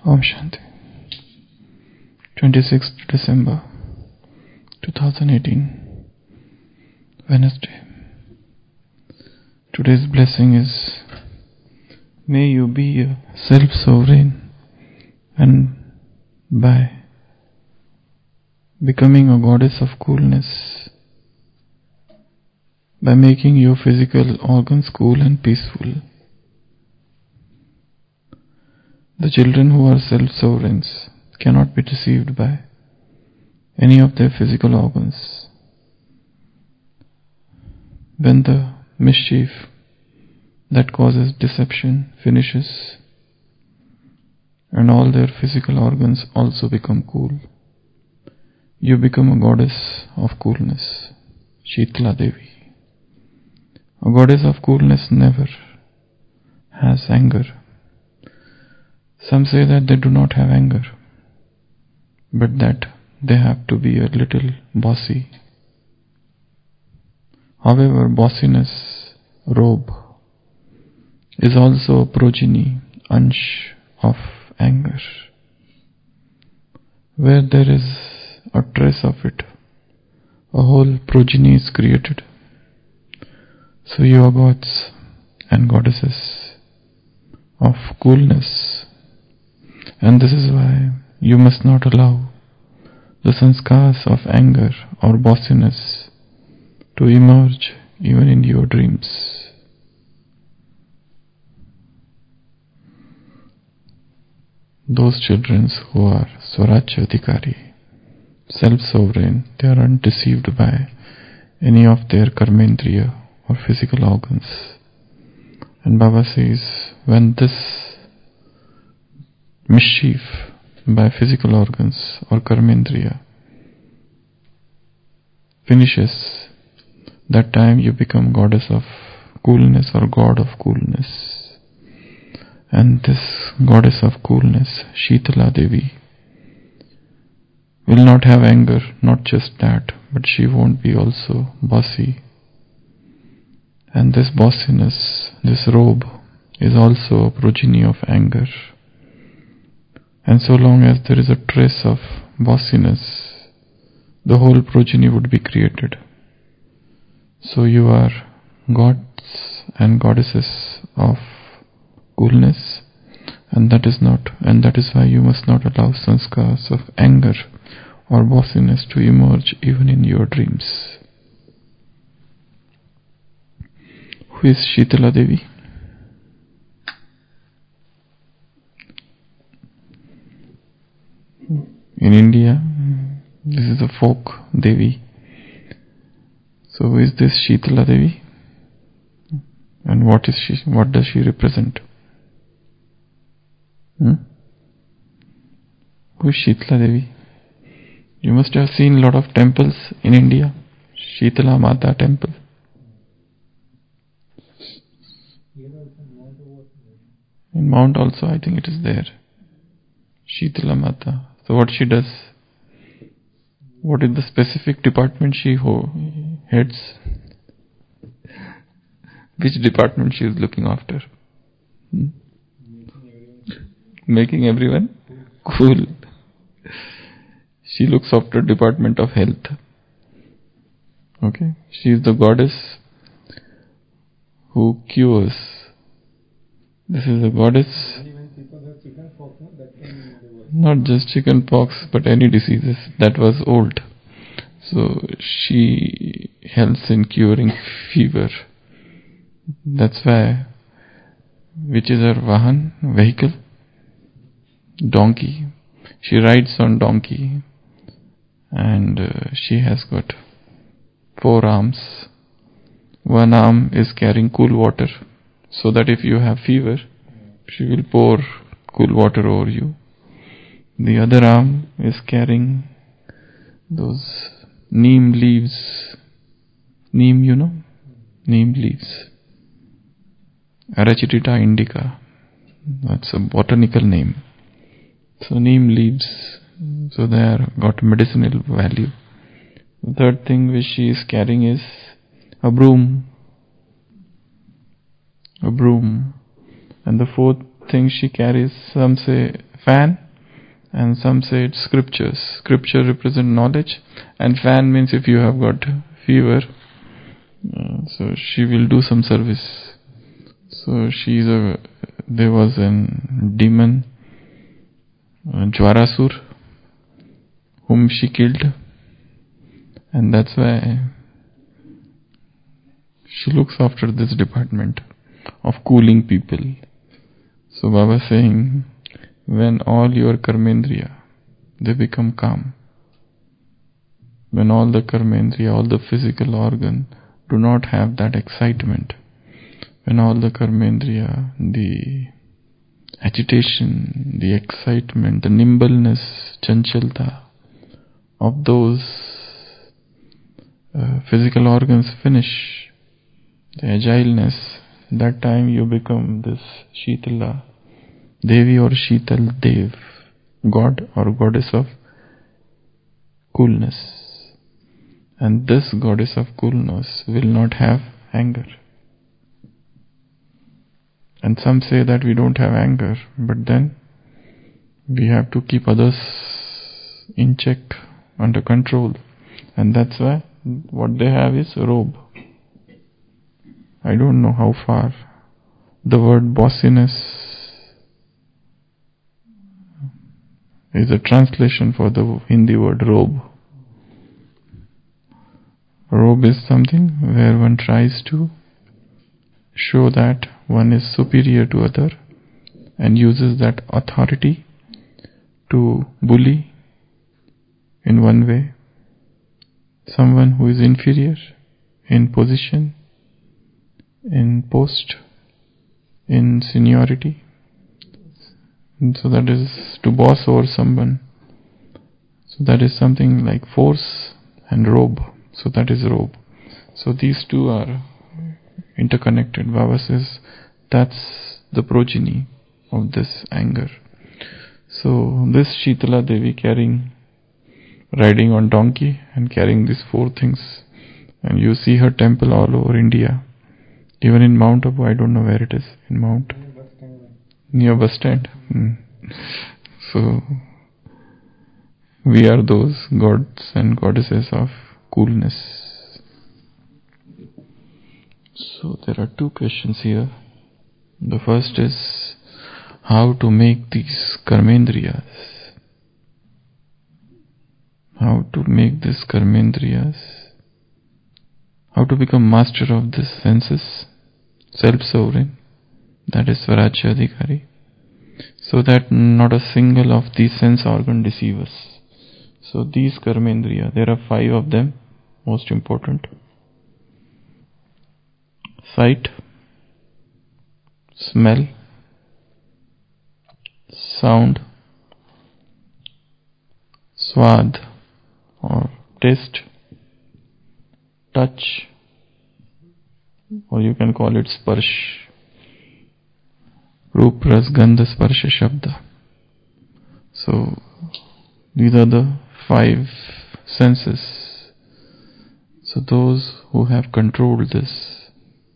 Om Shanti. 26th December 2018, Wednesday. Today's blessing is, may you be a self-sovereign, and by becoming a goddess of coolness, by making your physical organs cool and peaceful. The children who are self-sovereigns cannot be deceived by any of their physical organs. When the mischief that causes deception finishes and all their physical organs also become cool, you become a goddess of coolness, Shitala Devi. A goddess of coolness never has anger. Some say that they do not have anger, but that they have to be a little bossy. However, bossiness, robe, is also a progeny, ansh of anger. Where there is a trace of it, a whole progeny is created. So you are gods and goddesses of coolness, and this is why you must not allow the sanskars of anger or bossiness to emerge even in your dreams. Those children who are Swarajya Adhikari, self-sovereign, they are undeceived by any of their karmendriya or physical organs. And Baba says, when this mischief by physical organs or karmendriya finishes, that time you become goddess of coolness or god of coolness. And this goddess of coolness, Shitala Devi, will not have anger, not just that, but she won't be also bossy. And this bossiness, this robe, is also a progeny of anger. And so long as there is a trace of bossiness, the whole progeny would be created. So you are gods and goddesses of coolness, and that is why you must not allow sanskars of anger or bossiness to emerge even in your dreams. Who is Shitala Devi? In India, this is a folk Devi. So who is this Shitala Devi? And what is she? What does she represent? Who is Shitala Devi? You must have seen a lot of temples in India. Shitala Mata temple. In Mount also, I think it is there. Shitala Mata. So what she does? What is the specific department she heads? Which department she is looking after? Making everyone cool. She looks after Department of Health. Okay. She is the goddess who cures. This is a goddess. Not just chicken pox, but any diseases that was old. So she helps in curing fever. That's why, which is her vahan, vehicle? Donkey. She rides on donkey, and she has got 4 arms. One arm is carrying cool water, so that if you have fever, she will pour cool water over you. The other arm is carrying those neem leaves. Neem, you know? Neem leaves. Arachidita indica. That's a botanical name. So neem leaves. So they are got medicinal value. The third thing which she is carrying is a broom. A broom. And the fourth thing she carries, some say fan, and some say it's scriptures. Scripture represent knowledge, and fan means if you have got fever, so she will do some service. So there was a demon, Jwarasur, whom she killed, and that's why she looks after this department of cooling people. So Baba saying, when all your karmendriya, they become calm. When all the karmendriya, all the physical organ do not have that excitement. When all the karmendriya, the agitation, the excitement, the nimbleness, chanchalta of those physical organs finish, the agileness, that time you become this Shitala Devi or Shital Dev, God or goddess of coolness. And this goddess of coolness will not have anger. And some say that we don't have anger, but then we have to keep others in check, under control. And that's why what they have is robe. I don't know how far the word bossiness is a translation for the Hindi word robe. Robe is something where one tries to show that one is superior to other and uses that authority to bully in one way someone who is inferior in position, in post, in seniority. And so that is to boss over someone. So that is something like force and robe. So that is robe. So these two are interconnected. Baba says that's the progeny of this anger. So this Shitala Devi riding on donkey and carrying these four things, and you see her temple all over India, even in Mount Abu. I don't know where it is in Mount, near bus stand. So we are those gods and goddesses of coolness. So there are two questions here. The first is how to make these karmendriyas. How to make these karmendriyas. How to become master of these senses, self-sovereign, that is Swarajya Adhikari, so that not a single of these sense organ deceive us. So these karmendriya, there are 5 of them, most important. Sight, smell, sound, swad or taste, touch, or you can call it sparsh. Roop, ras, gandha, sparsha, shabda. So these are the 5 senses. So those who have controlled this,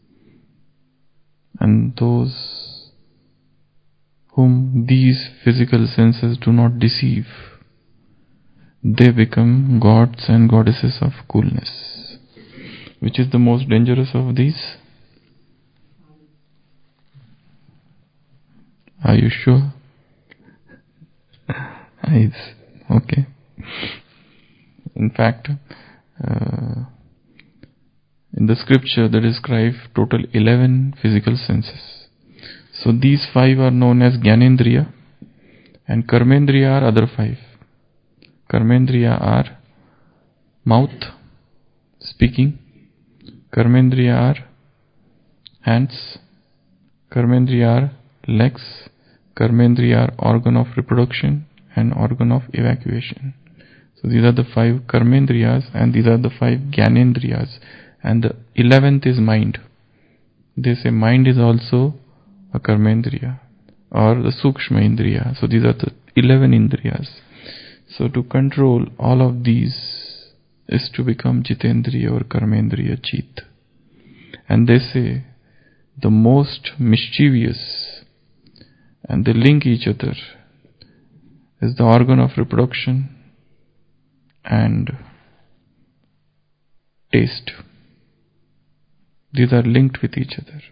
and those whom these physical senses do not deceive, they become gods and goddesses of coolness. Which is the most dangerous of these? Are you sure? Eyes. Okay. In fact, in the scripture they describe total 11 physical senses. So these 5 are known as Gyanendriya, and Karmendriya are other 5. Karmendriya are mouth, speaking. Karmendriya are hands. Karmendriya are legs. Karmendriya are organ of reproduction and organ of evacuation. So these are the 5 karmendriyas, and these are the 5 gyanendriyas, and the 11th is mind. They say mind is also a karmendriya or the sukshma indriya. So these are the 11 indriyas. So to control all of these is to become jitendriya or karmendriya chit. And they say the most mischievous, and they link each other, is the organ of reproduction and taste. These are linked with each other.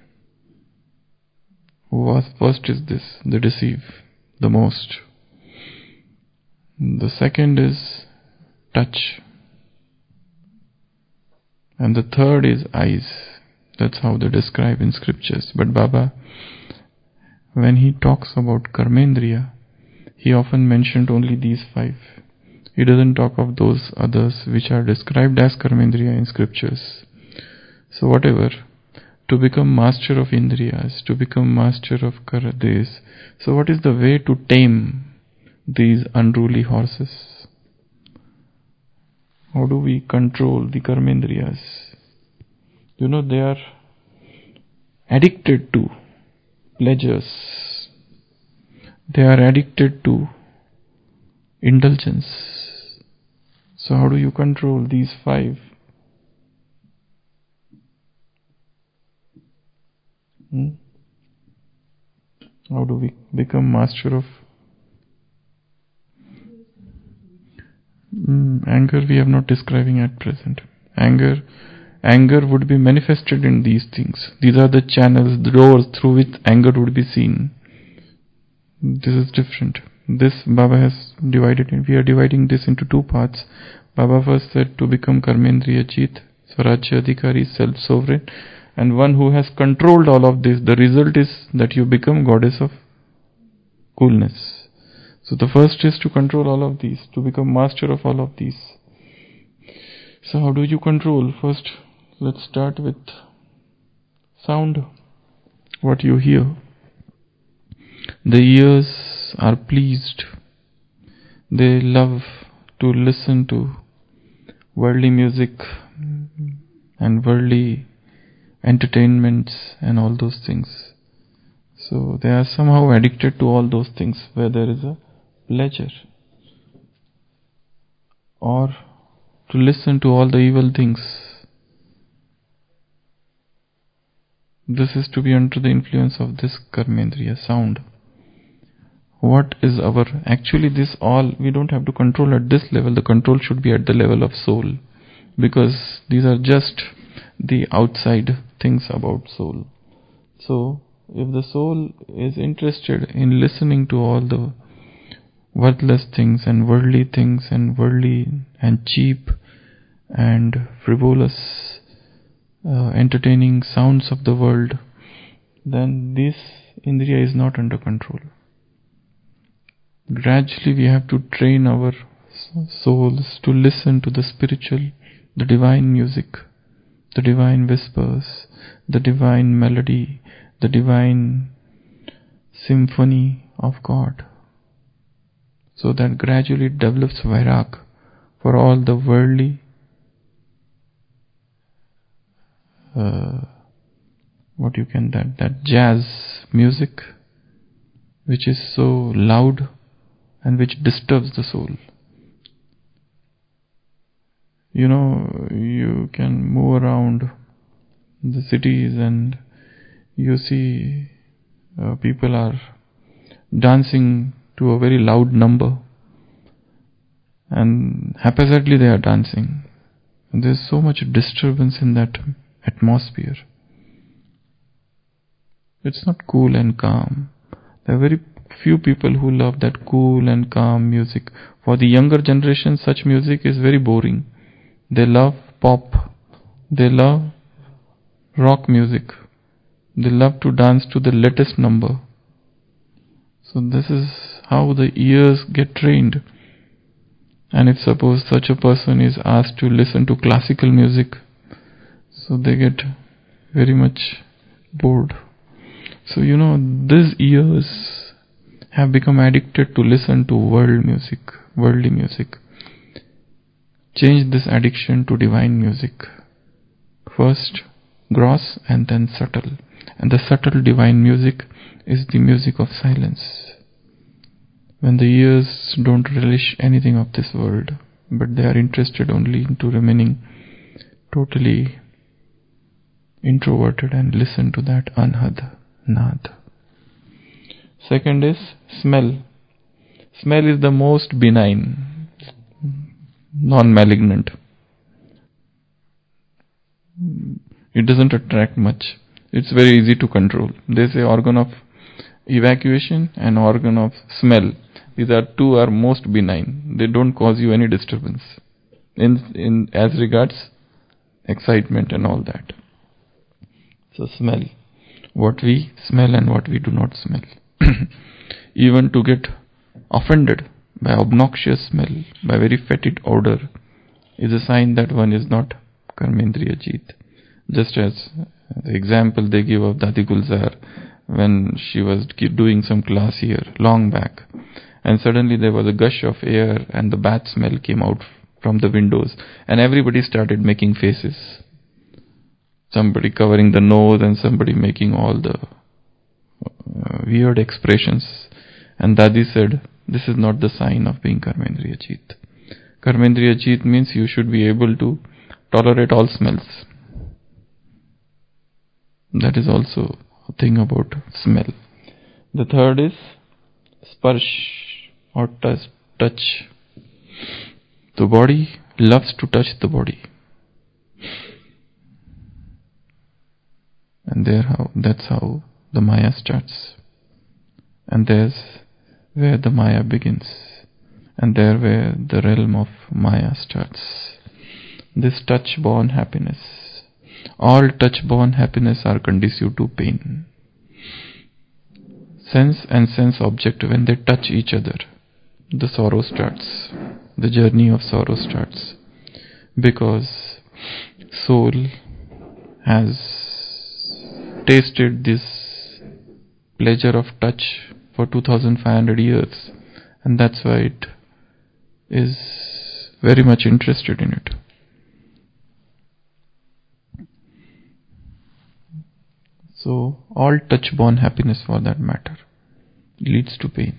First is this, they deceive the most. The second is touch. And the third is eyes. That's how they describe in scriptures. But Baba, when he talks about Karmendriya, he often mentioned only these 5. He doesn't talk of those others which are described as Karmendriya in scriptures. So whatever, to become master of Indriyas, to become master of Karades, so what is the way to tame these unruly horses? How do we control the Karmendriyas? They are addicted to pleasures. They are addicted to indulgence. So how do you control these 5? How do we become master of anger? We are not describing at present. Anger would be manifested in these things. These are the channels, the doors through which anger would be seen. This is different. This Baba has divided it. We are dividing this into 2 parts. Baba first said to become Karmendriya Chit, Swarajya Adhikari, self-sovereign, and one who has controlled all of this. The result is that you become goddess of coolness. So the first is to control all of these, to become master of all of these. So how do you control? First, let's start with sound. What you hear. The ears are pleased. They love to listen to worldly music and worldly entertainments and all those things. So they are somehow addicted to all those things where there is a pleasure. Or to listen to all the evil things. This is to be under the influence of this Karmendriya sound. What is actually this all, we don't have to control at this level. The control should be at the level of soul. Because these are just the outside things about soul. So, if the soul is interested in listening to all the worthless things and worldly and cheap and frivolous entertaining sounds of the world, then this Indriya is not under control. Gradually we have to train our souls to listen to the spiritual, the divine music, the divine whispers, the divine melody, the divine symphony of God, so that gradually it develops vairag for all the worldly that jazz music which is so loud and which disturbs the soul. You can move around the cities and you see people are dancing to a very loud number, and haphazardly they are dancing. There's so much disturbance in that atmosphere. It's not cool and calm. There are very few people who love that cool and calm music. For the younger generation, such music is very boring. They love pop. They love rock music. They love to dance to the latest number. So this is how the ears get trained. And if suppose such a person is asked to listen to classical music, so they get very much bored. So these ears have become addicted to listen to worldly music. Change this addiction to divine music. First gross and then subtle. And the subtle divine music is the music of silence. When the ears don't relish anything of this world, but they are interested only into remaining totally introverted and listen to that anhad, nad. Second is smell. Smell is the most benign, non-malignant. It doesn't attract much. It's very easy to control. They say organ of evacuation and organ of smell. These are two are most benign. They don't cause you any disturbance in as regards excitement and all that. So smell, what we smell and what we do not smell. Even to get offended by obnoxious smell, by very fetid odor, is a sign that one is not Karmendriyajit. Just as the example they give of Dadi Gulzar, when she was doing some class here long back, and suddenly there was a gush of air and the bath smell came out from the windows, and everybody started making faces. Somebody covering the nose and somebody making all the weird expressions. And Dadi said, this is not the sign of being Karmendriyajit. Karmendriyajit means you should be able to tolerate all smells. That is also a thing about smell. The third is sparsh or touch. The body loves to touch the body. And that's how the Maya starts. And there's where the Maya begins. And there where the realm of Maya starts. This touch-born happiness. All touch-born happiness are conducive to pain. Sense and sense object, when they touch each other, the sorrow starts. The journey of sorrow starts. Because soul has tasted this pleasure of touch for 2500 years, and that's why it is very much interested in it. So all touch-born happiness, for that matter, leads to pain.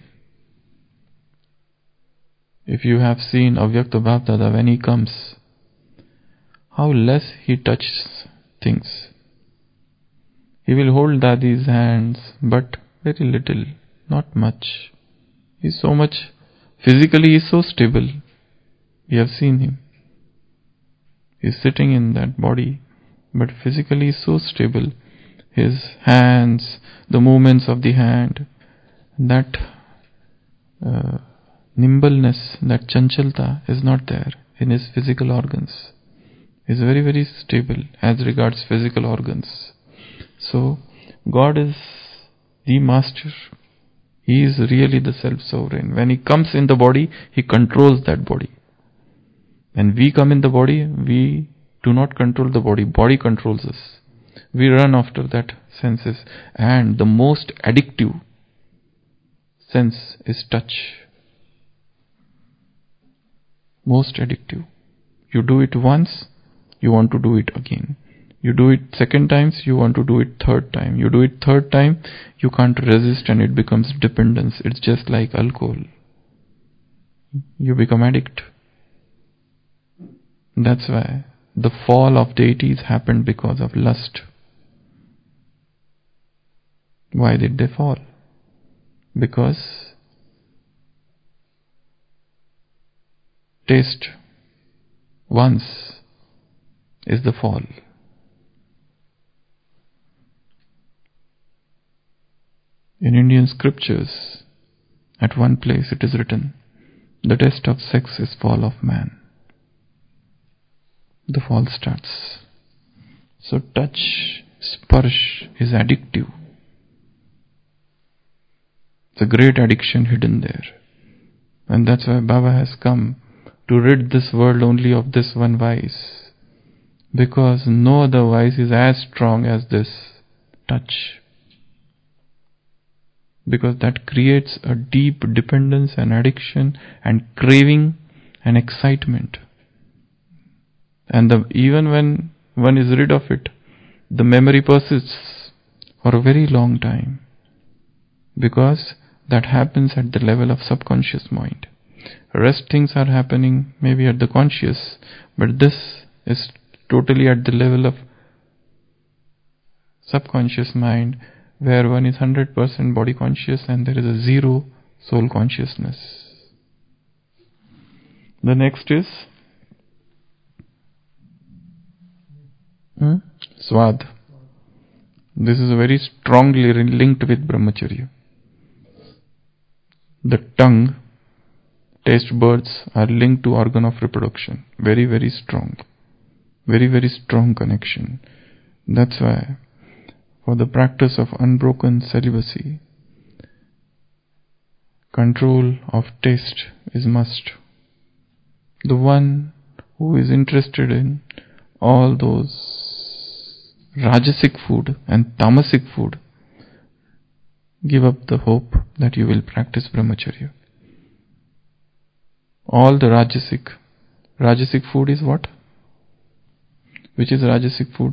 If you have seen Avyakta Bapdada, when he comes, how less he touches things. He will hold Dadi's hands, but very little, not much. He is so much, physically he is so stable. We have seen him. He is sitting in that body, but physically he is so stable. His hands, the movements of the hand, that nimbleness, that chanchalta is not there in his physical organs. He is very, very stable as regards physical organs. So, God is the master. He is really the self-sovereign. When He comes in the body, He controls that body. When we come in the body, we do not control the body. Body controls us. We run after that senses. And the most addictive sense is touch. Most addictive. You do it once, you want to do it again. You do it second times, you want to do it third time. You do it third time, you can't resist and it becomes dependence. It's just like alcohol. You become addict. That's why the fall of deities happened because of lust. Why did they fall? Because taste once is the fall. In Indian scriptures, at one place it is written, the test of sex is fall of man. The fall starts. So touch, sparsh is addictive. It's a great addiction hidden there. And that's why Baba has come to rid this world only of this one vice. Because no other vice is as strong as this touch. Because that creates a deep dependence and addiction and craving and excitement. And even when one is rid of it, the memory persists for a very long time. Because that happens at the level of subconscious mind. Rest things are happening maybe at the conscious, but this is totally at the level of subconscious mind, where one is 100% body conscious and there is a zero soul consciousness. The next is Swad. This is very strongly linked with Brahmacharya. The tongue, taste buds are linked to organ of reproduction. Very, very strong. Very, very strong connection. That's why for the practice of unbroken celibacy, control of taste is must. The one who is interested in all those Rajasic food and Tamasic food, give up the hope that you will practice Brahmacharya. All the Rajasic food is what? Which is Rajasic food?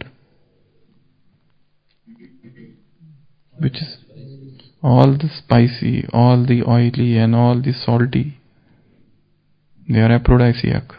Which is all the spicy, all the oily and all the salty. They are aphrodisiac.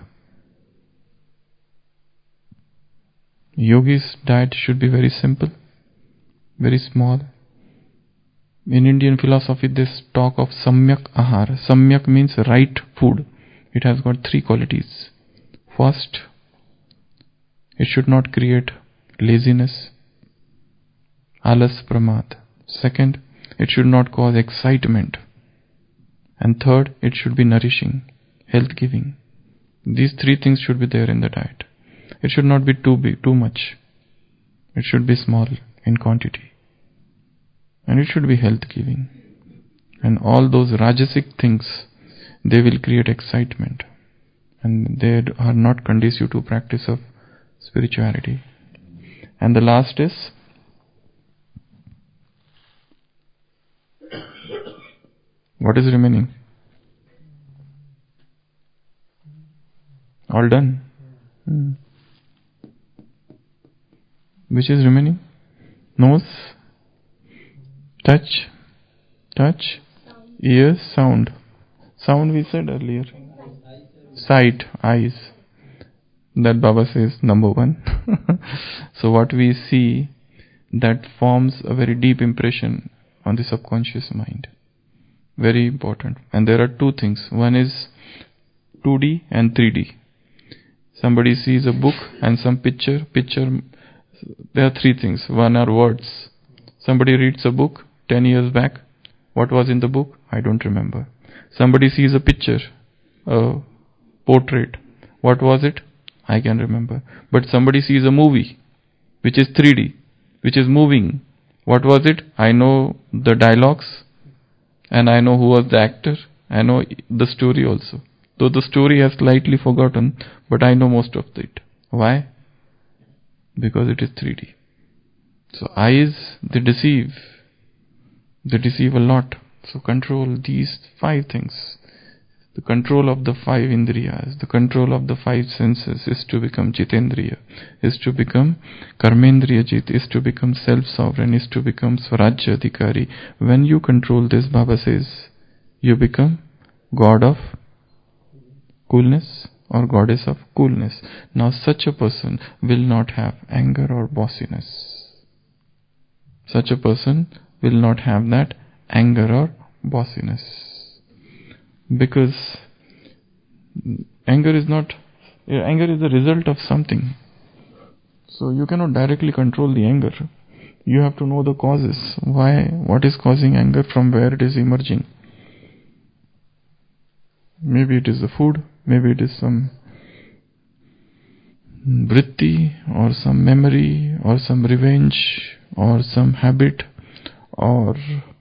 Yogi's diet should be very simple, very small. In Indian philosophy, they talk of samyak ahar. Samyak means right food. It has got three qualities. First, it should not create laziness, alas pramad. Second, it should not cause excitement. And third, it should be nourishing, health-giving. These three things should be there in the diet. It should not be too big, too much. It should be small in quantity. And it should be health-giving. And all those Rajasic things, they will create excitement. And they are not conducive to practice of spirituality. And the last is, what is remaining? All done? Which is remaining? Nose, touch, ears, sound. Sound we said earlier. Sight, eyes. That Baba says number one. So what we see, that forms a very deep impression on the subconscious mind. Very important. And there are two things. One is 2D and 3D. Somebody sees a book and some picture. There are three things. One are words. Somebody reads a book 10 years back. What was in the book? I don't remember. Somebody sees a picture, a portrait. What was it? I can remember. But somebody sees a movie, which is 3D, which is moving. What was it? I know the dialogues, and I know who was the actor. I know the story also. Though the story has slightly forgotten, but I know most of it. Why? Because it is 3D. So eyes, they deceive. They deceive a lot. So control these five things. The control of the five indriyas, the control of the five senses is to become jitendriya, is to become karmendriya jit, is to become self-sovereign, is to become swarajya adhikari. When you control this, Baba says, you become god of coolness or goddess of coolness. Now such a person will not have anger or bossiness. Such a person will not have that anger or bossiness. Because anger is the result of something. So you cannot directly control the anger. You have to know the causes. Why? What is causing anger? From where it is emerging? Maybe it is the food. Maybe it is some vritti or some memory or some revenge or some habit or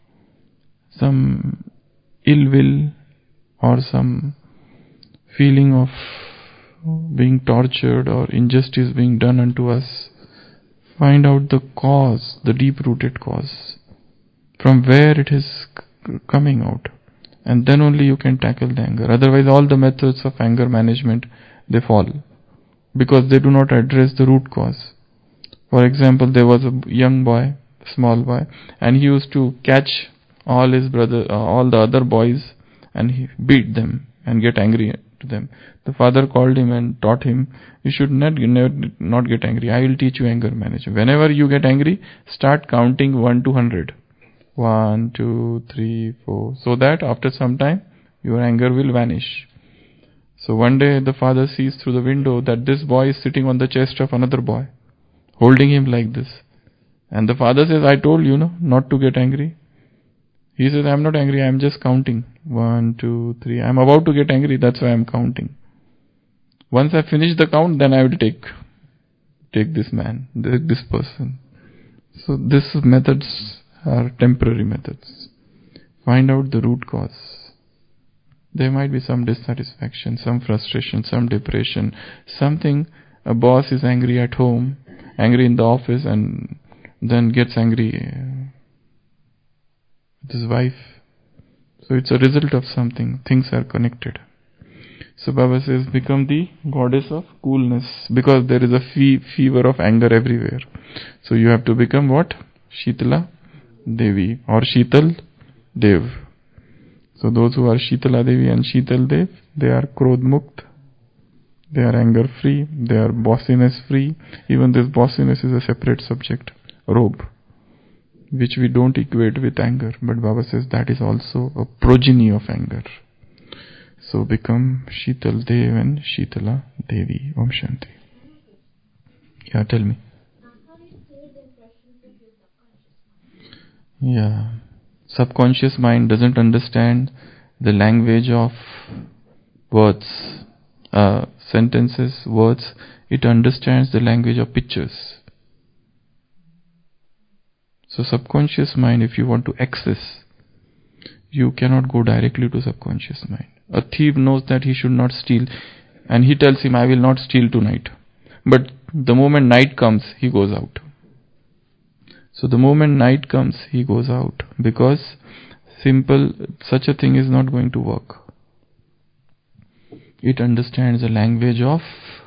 some ill will or some feeling of being tortured or injustice being done unto us. Find out the cause, the deep-rooted cause, from where it is coming out, and then only you can tackle the anger. Otherwise all the methods of anger management, they fall, because they do not address the root cause. For example, there was a young boy, small boy, and he used to catch all the other boys, and he beat them and get angry to them. The father called him and taught him, you should not get angry. I will teach you anger management. Whenever you get angry, start counting 1 to 100. 1, 2, 3, 4. So that after some time, your anger will vanish. So one day the father sees through the window that this boy is sitting on the chest of another boy, holding him like this. And the father says, I told you, no, not to get angry. He says, I'm not angry, I'm just counting. 1, 2, 3. I'm about to get angry, that's why I'm counting. Once I finish the count, then I will take this man, this person. So these methods are temporary methods. Find out the root cause. There might be some dissatisfaction, some frustration, some depression, something. A boss is angry at home, angry in the office, and then gets angry with his wife. So it's a result of something. Things are connected. So Baba says, become the goddess of coolness, because there is a fever of anger everywhere. So you have to become what? Shitala Devi or Shital Dev. So those who are Shitala Devi and Shital Dev, they are Krodh Mukt, they are anger free, they are bossiness free. Even this bossiness is a separate subject, robe, which we don't equate with anger. But Baba says that is also a progeny of anger. So become Shital Dev and Shitala Devi. Om Shanti. Yeah, tell me. Yeah. Subconscious mind doesn't understand the language of words, sentences, words. It understands the language of pictures. So subconscious mind, if you want to access, you cannot go directly to subconscious mind. A thief knows that he should not steal, and he tells him, I will not steal tonight. But the moment night comes, he goes out. So the moment night comes, he goes out, because such a thing is not going to work. It understands the language of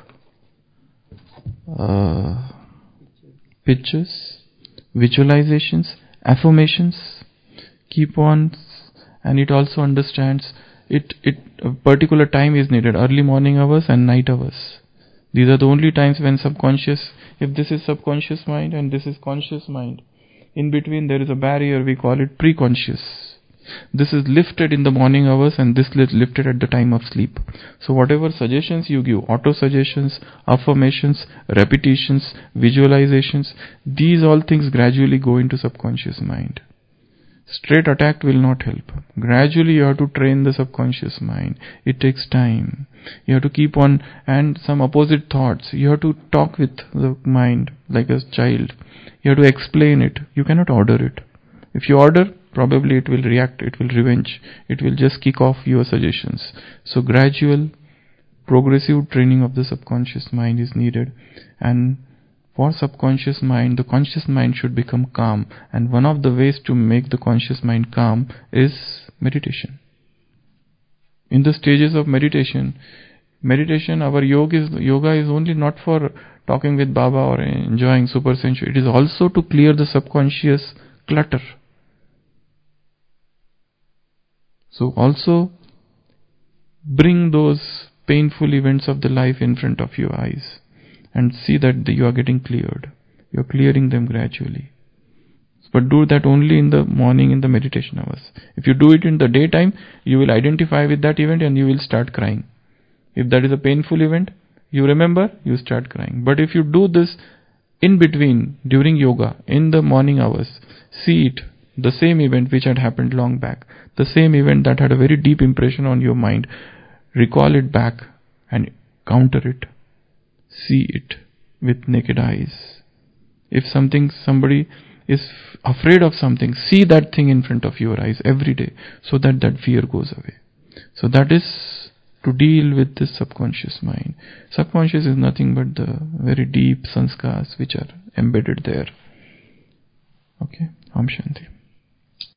pictures, visualizations, affirmations, keep on, and it also understands a particular time is needed, early morning hours and night hours. These are the only times when subconscious, if this is subconscious mind and this is conscious mind, in between there is a barrier, we call it preconscious. This is lifted in the morning hours and this is lifted at the time of sleep. So whatever suggestions you give, auto-suggestions, affirmations, repetitions, visualizations, these all things gradually go into subconscious mind. Straight attack will not help. Gradually you have to train the subconscious mind. It takes time. You have to keep on, and some opposite thoughts. You have to talk with the mind like a child. You have to explain it. You cannot order it. If you order, probably it will react, it will revenge, it will just kick off your suggestions. So gradual, progressive training of the subconscious mind is needed. And for subconscious mind, the conscious mind should become calm. And one of the ways to make the conscious mind calm is meditation. In the stages of meditation, our yoga is only not for talking with Baba or enjoying super sensual. It is also to clear the subconscious clutter. So also bring those painful events of the life in front of your eyes and see that you are getting cleared. You are clearing them gradually. But do that only in the morning, in the meditation hours. If you do it in the daytime, you will identify with that event and you will start crying. If that is a painful event, you remember, you start crying. But if you do this in between, during yoga, in the morning hours, see it, the same event which had happened long back, the same event that had a very deep impression on your mind, recall it back and counter it. See it with naked eyes. If somebody is afraid of something, see that thing in front of your eyes every day, so that fear goes away. So that is to deal with this subconscious mind. Subconscious is nothing but the very deep sanskars which are embedded there. Okay, Om Shanti.